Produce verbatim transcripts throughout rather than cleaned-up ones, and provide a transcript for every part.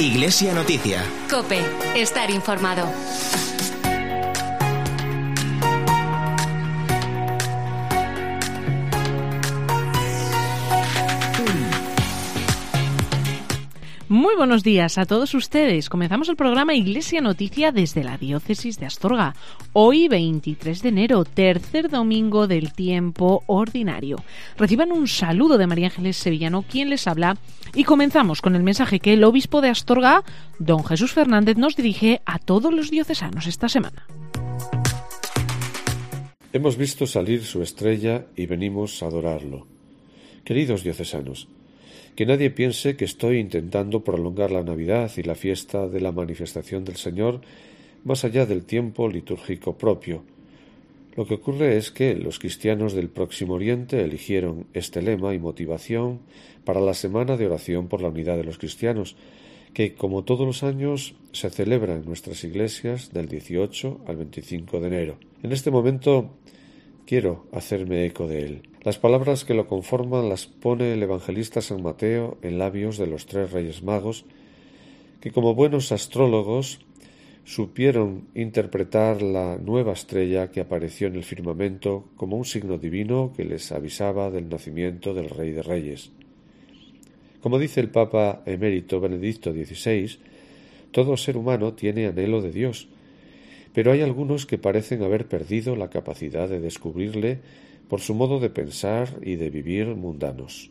Iglesia Noticia. COPE. Estar informado. Muy buenos días a todos ustedes. Comenzamos el programa Iglesia Noticia desde la Diócesis de Astorga. Hoy, veintitrés de enero, tercer domingo del tiempo ordinario. Reciban un saludo de María Ángeles Sevillano, quien les habla, y comenzamos con el mensaje que el obispo de Astorga, don Jesús Fernández, nos dirige a todos los diocesanos esta semana. Hemos visto salir su estrella y venimos a adorarlo. Queridos diocesanos, que nadie piense que estoy intentando prolongar la Navidad y la fiesta de la manifestación del Señor más allá del tiempo litúrgico propio. Lo que ocurre es que los cristianos del Próximo Oriente eligieron este lema y motivación para la Semana de Oración por la Unidad de los Cristianos, que, como todos los años, se celebra en nuestras iglesias del dieciocho al veinticinco de enero. En este momento quiero hacerme eco de él. Las palabras que lo conforman las pone el evangelista San Mateo en labios de los tres reyes magos, que como buenos astrólogos supieron interpretar la nueva estrella que apareció en el firmamento como un signo divino que les avisaba del nacimiento del Rey de Reyes. Como dice el Papa emérito Benedicto dieciséis, todo ser humano tiene anhelo de Dios, pero hay algunos que parecen haber perdido la capacidad de descubrirle por su modo de pensar y de vivir mundanos.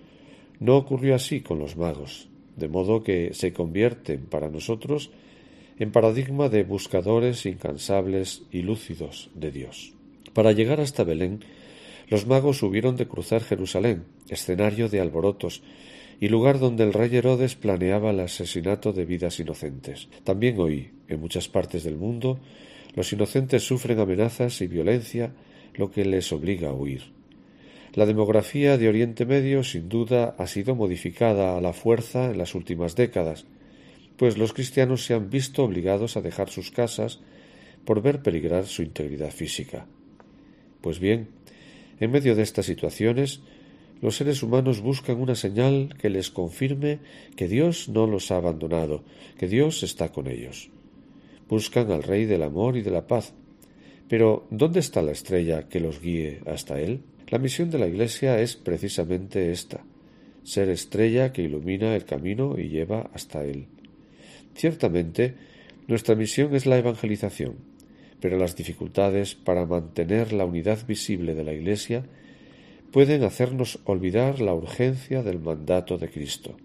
No ocurrió así con los magos, de modo que se convierten para nosotros en paradigma de buscadores incansables y lúcidos de Dios. Para llegar hasta Belén, los magos hubieron de cruzar Jerusalén, escenario de alborotos, y lugar donde el rey Herodes planeaba el asesinato de vidas inocentes. También hoy, en muchas partes del mundo, los inocentes sufren amenazas y violencia, lo que les obliga a huir. La demografía de Oriente Medio, sin duda, ha sido modificada a la fuerza en las últimas décadas, pues los cristianos se han visto obligados a dejar sus casas por ver peligrar su integridad física. Pues bien, en medio de estas situaciones, los seres humanos buscan una señal que les confirme que Dios no los ha abandonado, que Dios está con ellos. Buscan al Rey del amor y de la paz. Pero, ¿dónde está la estrella que los guíe hasta Él? La misión de la Iglesia es precisamente esta: ser estrella que ilumina el camino y lleva hasta Él. Ciertamente, nuestra misión es la evangelización, pero las dificultades para mantener la unidad visible de la Iglesia pueden hacernos olvidar la urgencia del mandato de Cristo.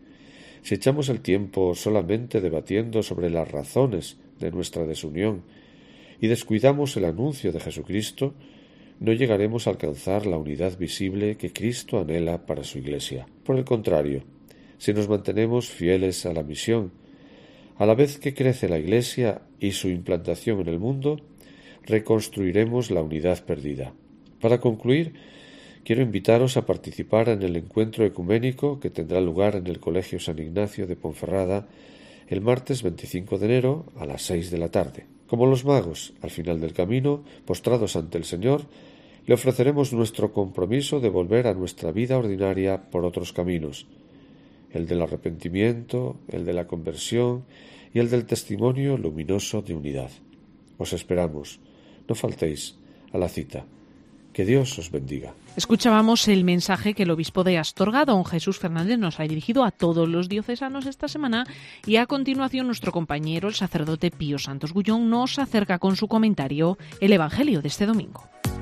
Si echamos el tiempo solamente debatiendo sobre las razones de nuestra desunión y descuidamos el anuncio de Jesucristo, no llegaremos a alcanzar la unidad visible que Cristo anhela para su Iglesia. Por el contrario, si nos mantenemos fieles a la misión, a la vez que crece la Iglesia y su implantación en el mundo, reconstruiremos la unidad perdida. Para concluir, quiero invitaros a participar en el encuentro ecuménico que tendrá lugar en el Colegio San Ignacio de Ponferrada el martes veinticinco de enero a las seis de la tarde. Como los magos, al final del camino, postrados ante el Señor, le ofreceremos nuestro compromiso de volver a nuestra vida ordinaria por otros caminos, el del arrepentimiento, el de la conversión y el del testimonio luminoso de unidad. Os esperamos. No faltéis a la cita. Que Dios os bendiga. Escuchábamos el mensaje que el obispo de Astorga, don Jesús Fernández, nos ha dirigido a todos los diocesanos esta semana, y a continuación nuestro compañero, el sacerdote Pío Santos Gullón, nos acerca con su comentario el Evangelio de este domingo.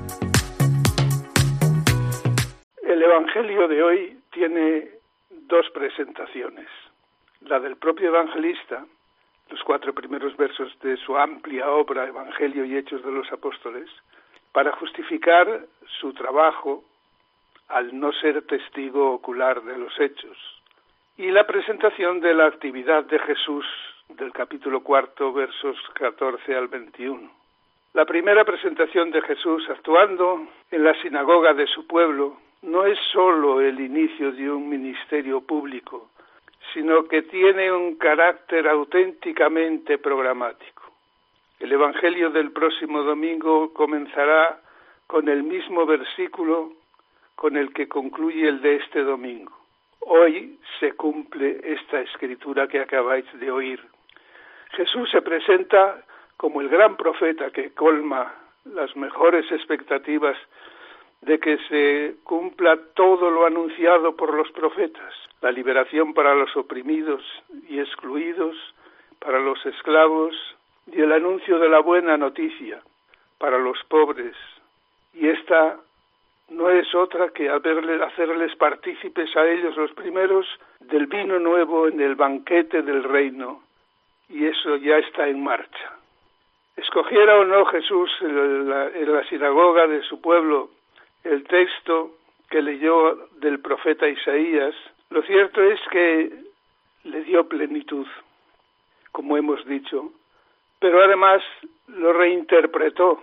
El Evangelio de hoy tiene dos presentaciones. La del propio evangelista, los cuatro primeros versos de su amplia obra Evangelio y Hechos de los Apóstoles, para justificar su trabajo al no ser testigo ocular de los hechos, y la presentación de la actividad de Jesús del capítulo cuarto, versos catorce al veintiuno. La primera presentación de Jesús actuando en la sinagoga de su pueblo no es sólo el inicio de un ministerio público, sino que tiene un carácter auténticamente programático. El Evangelio del próximo domingo comenzará con el mismo versículo con el que concluye el de este domingo. Hoy se cumple esta escritura que acabáis de oír. Jesús se presenta como el gran profeta que colma las mejores expectativas de que se cumpla todo lo anunciado por los profetas, la liberación para los oprimidos y excluidos, para los esclavos, y el anuncio de la buena noticia para los pobres. Y esta no es otra que hacerles partícipes a ellos los primeros del vino nuevo en el banquete del reino, y eso ya está en marcha. Escogiera o no Jesús en la, en la sinagoga de su pueblo el texto que leyó del profeta Isaías, lo cierto es que le dio plenitud, como hemos dicho, pero además lo reinterpretó,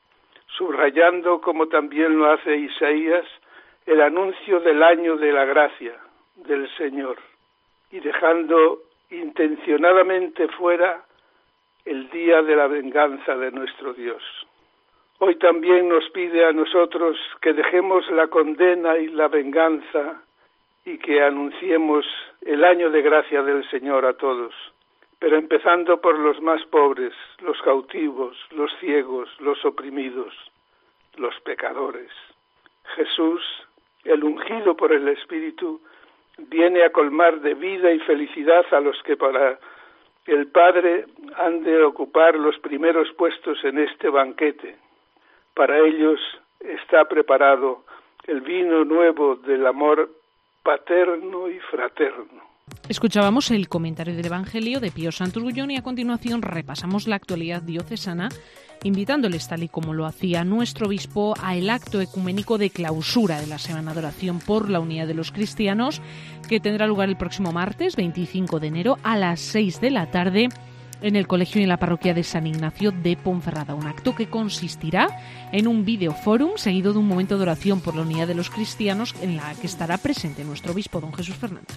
subrayando, como también lo hace Isaías, el anuncio del año de la gracia del Señor, y dejando intencionadamente fuera el día de la venganza de nuestro Dios. Hoy también nos pide a nosotros que dejemos la condena y la venganza y que anunciemos el año de gracia del Señor a todos, pero empezando por los más pobres, los cautivos, los ciegos, los oprimidos, los pecadores. Jesús, el ungido por el Espíritu, viene a colmar de vida y felicidad a los que para el Padre han de ocupar los primeros puestos en este banquete. Para ellos está preparado el vino nuevo del amor paterno y fraterno. Escuchábamos el comentario del Evangelio de Pío Santurgullón y a continuación repasamos la actualidad diocesana, invitándoles, tal y como lo hacía nuestro obispo, al acto ecuménico de clausura de la Semana de Oración por la Unidad de los Cristianos, que tendrá lugar el próximo martes veinticinco de enero a las seis de la tarde en el colegio y en la parroquia de San Ignacio de Ponferrada. Un acto que consistirá en un videoforum seguido de un momento de oración por la unidad de los cristianos en la que estará presente nuestro obispo, don Jesús Fernández.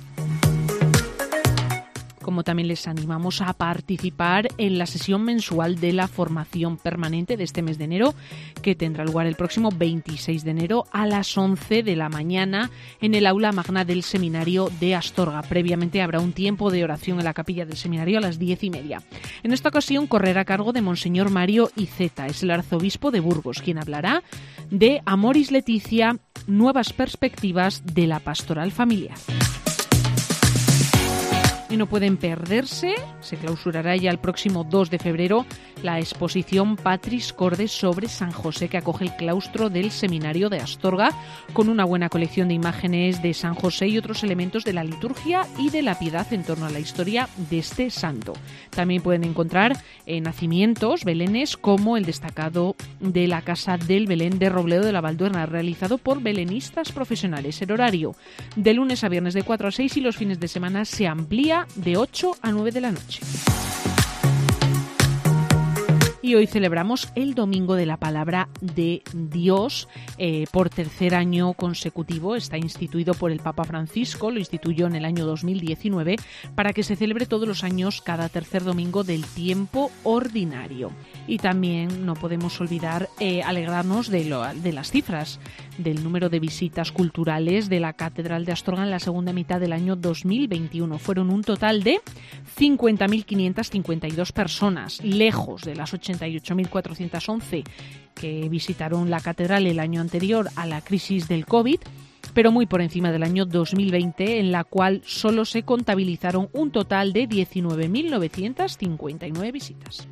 Como también les animamos a participar en la sesión mensual de la formación permanente de este mes de enero, que tendrá lugar el próximo veintiséis de enero a las once de la mañana en el aula magna del seminario de Astorga. Previamente habrá un tiempo de oración en la capilla del seminario a las diez y media. En esta ocasión correrá a cargo de Monseñor Mario Iceta, es el arzobispo de Burgos, quien hablará de Amoris Laetitia, nuevas perspectivas de la pastoral familiar. Y no pueden perderse, se clausurará ya el próximo dos de febrero, la exposición Patris Corde sobre San José, que acoge el claustro del Seminario de Astorga, con una buena colección de imágenes de San José y otros elementos de la liturgia y de la piedad en torno a la historia de este santo. También pueden encontrar eh, nacimientos, belenes, como el destacado de la Casa del Belén de Robledo de la Valduerna, realizado por belenistas profesionales. El horario de lunes a viernes de cuatro a seis y los fines de semana se amplía de ocho a nueve de la noche. Y hoy celebramos el Domingo de la Palabra de Dios. Eh, por tercer año consecutivo está instituido por el Papa Francisco, lo instituyó en el año dos mil diecinueve, para que se celebre todos los años cada tercer domingo del tiempo ordinario. Y también no podemos olvidar eh, alegrarnos de, lo, de las cifras del número de visitas culturales de la Catedral de Astorga en la segunda mitad del año dos mil veintiuno. Fueron un total de cincuenta mil quinientas cincuenta y dos personas, lejos de las ochenta y ocho mil cuatrocientos once que visitaron la catedral el año anterior a la crisis del COVID, pero muy por encima del año dos mil veinte, en la cual solo se contabilizaron un total de diecinueve mil novecientos cincuenta y nueve visitas.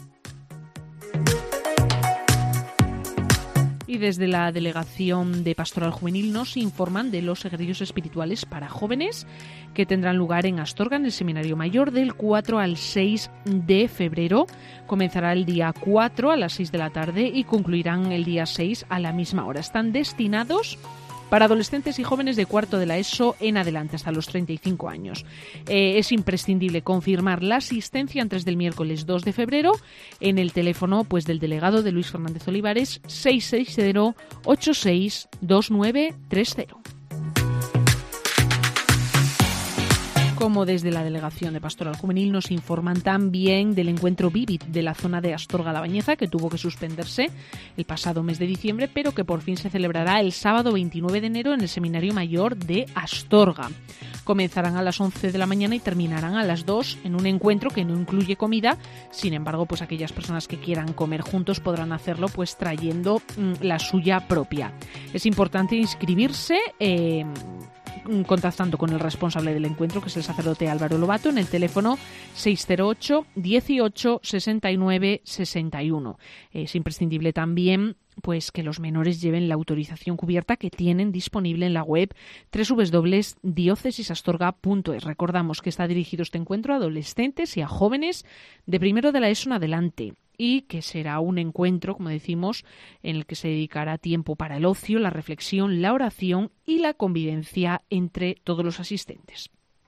Y desde la Delegación de Pastoral Juvenil nos informan de los ejercicios espirituales para jóvenes que tendrán lugar en Astorga, en el Seminario Mayor, del cuatro al seis de febrero. Comenzará el día cuatro a las seis de la tarde y concluirán el día seis a la misma hora. Están destinados para adolescentes y jóvenes de cuarto de la ESO en adelante, hasta los treinta y cinco años. Eh, es imprescindible confirmar la asistencia antes del miércoles dos de febrero en el teléfono pues del delegado de Luis Fernández Olivares, seis seis cero, ocho seis dos nueve tres cero. Como desde la Delegación de Pastoral Juvenil nos informan también del encuentro Vivit de la zona de Astorga-La Bañeza, que tuvo que suspenderse el pasado mes de diciembre, pero que por fin se celebrará el sábado veintinueve de enero en el Seminario Mayor de Astorga. Comenzarán a las once de la mañana y terminarán a las dos en un encuentro que no incluye comida. Sin embargo, pues aquellas personas que quieran comer juntos podrán hacerlo pues trayendo mmm, la suya propia. Es importante inscribirse eh, contactando con el responsable del encuentro, que es el sacerdote Álvaro Lobato, en el teléfono seis cero ocho, dieciocho, sesenta y nueve, sesenta y uno. Es imprescindible también pues que los menores lleven la autorización cubierta que tienen disponible en la web doble u doble u doble u punto diócesisastorga punto es. Recordamos que está dirigido este encuentro a adolescentes y a jóvenes de primero de la ESO en adelante, y que será un encuentro, como decimos, en el que se dedicará tiempo para el ocio, la reflexión, la oración y la convivencia entre todos los asistentes.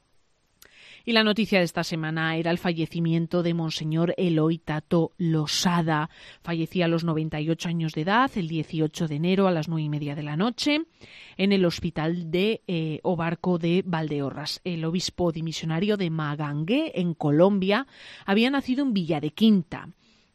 Y la noticia de esta semana era el fallecimiento de Monseñor Eloy Tato Losada. Fallecía a los noventa y ocho años de edad, el dieciocho de enero a las nueve y media de la noche, en el hospital de eh, Obarco de Valdeorras. El obispo dimisionario de Magangué, en Colombia, había nacido en Villadequinta,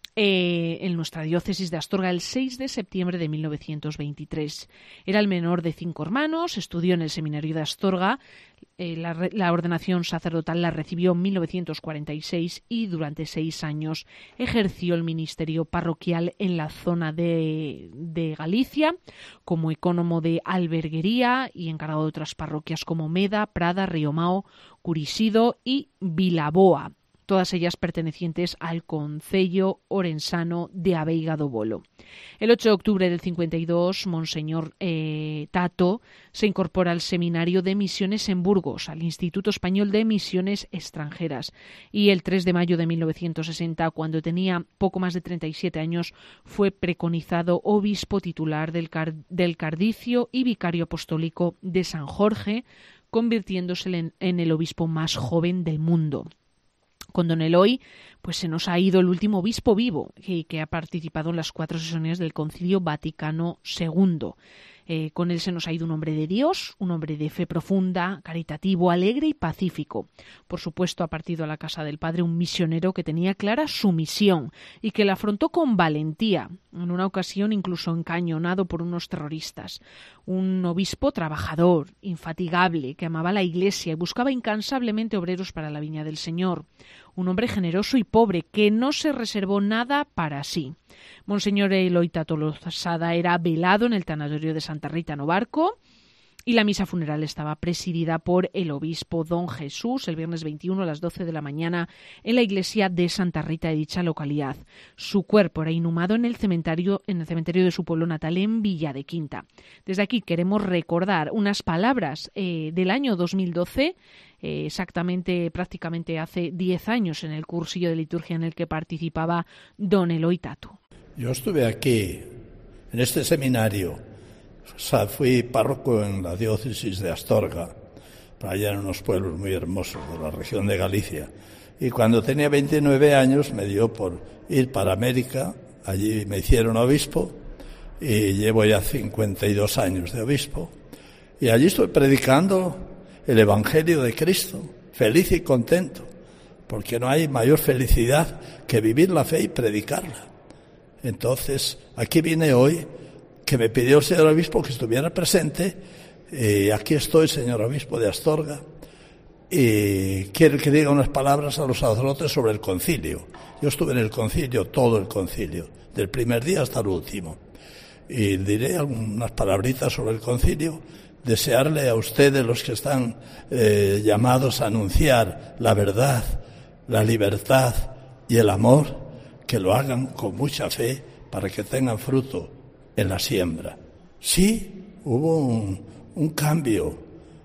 Eh, en nuestra diócesis de Astorga, el seis de septiembre de mil novecientos veintitrés. Era el menor de cinco hermanos, estudió en el seminario de Astorga, eh, la, la ordenación sacerdotal la recibió en mil novecientos cuarenta y seis y durante seis años ejerció el ministerio parroquial en la zona de, de Galicia como ecónomo de alberguería y encargado de otras parroquias como Meda, Prada, Riomao, Curisido y Vilaboa, todas ellas pertenecientes al concello orensano de Abeiga do Bolo. El ocho de octubre del cincuenta y dos, Monseñor eh, Tato se incorpora al Seminario de Misiones en Burgos, al Instituto Español de Misiones Extranjeras, y el tres de mayo de mil novecientos sesenta, cuando tenía poco más de treinta y siete años, fue preconizado obispo titular del, Car- del Cardicio y vicario apostólico de San Jorge, convirtiéndose en, en el obispo más joven del mundo. Con don Eloy, pues se nos ha ido el último obispo vivo que, que ha participado en las cuatro sesiones del Concilio Vaticano segundo. Eh, con él se nos ha ido un hombre de Dios, un hombre de fe profunda, caritativo, alegre y pacífico. Por supuesto, ha partido a la casa del Padre un misionero que tenía clara su misión y que la afrontó con valentía, en una ocasión incluso encañonado por unos terroristas. Un obispo trabajador, infatigable, que amaba la Iglesia y buscaba incansablemente obreros para la viña del Señor. Un hombre generoso y pobre que no se reservó nada para sí. Monseñor Eloy Tato Losada era velado en el tanatorio de Santa Rita en Obarco y la misa funeral estaba presidida por el obispo don Jesús el viernes veintiuno a las doce de la mañana en la iglesia de Santa Rita de dicha localidad. Su cuerpo era inhumado en el cementerio, en el cementerio de su pueblo natal en Villadequinta. Desde aquí queremos recordar unas palabras eh, del año dos mil doce, eh, exactamente prácticamente hace diez años, en el cursillo de liturgia en el que participaba don Eloy Tato. Yo estuve aquí, en este seminario. O sea, fui párroco en la diócesis de Astorga, para allá en unos pueblos muy hermosos de la región de Galicia. Y cuando tenía veintinueve años me dio por ir para América, allí me hicieron obispo, y llevo ya cincuenta y dos años de obispo. Y allí estoy predicando el Evangelio de Cristo, feliz y contento, porque no hay mayor felicidad que vivir la fe y predicarla. Entonces, aquí vine hoy, que me pidió el señor obispo que estuviera presente, y aquí estoy, señor obispo de Astorga, y quiero que diga unas palabras a los sacerdotes sobre el concilio. Yo estuve en el concilio, todo el concilio, del primer día hasta el último, y diré algunas palabritas sobre el concilio, desearle a ustedes, los que están eh, llamados a anunciar la verdad, la libertad y el amor, que lo hagan con mucha fe para que tengan fruto en la siembra. Sí, hubo un, un cambio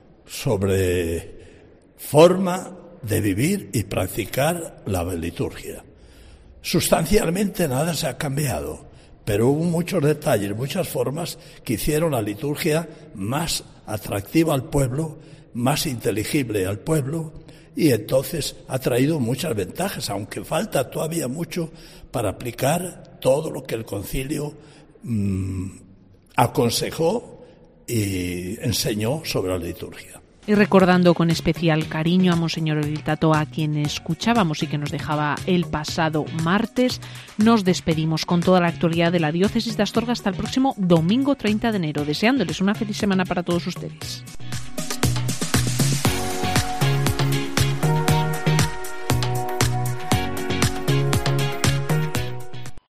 sobre forma de vivir y practicar la liturgia. Sustancialmente nada se ha cambiado, pero hubo muchos detalles, muchas formas que hicieron la liturgia más atractiva al pueblo, más inteligible al pueblo, y entonces ha traído muchas ventajas, aunque falta todavía mucho para aplicar todo lo que el concilio mmm, aconsejó y enseñó sobre la liturgia. Y recordando con especial cariño a Monseñor Elil Tato, a quien escuchábamos y que nos dejaba el pasado martes, nos despedimos con toda la actualidad de la Diócesis de Astorga hasta el próximo domingo treinta de enero, deseándoles una feliz semana para todos ustedes.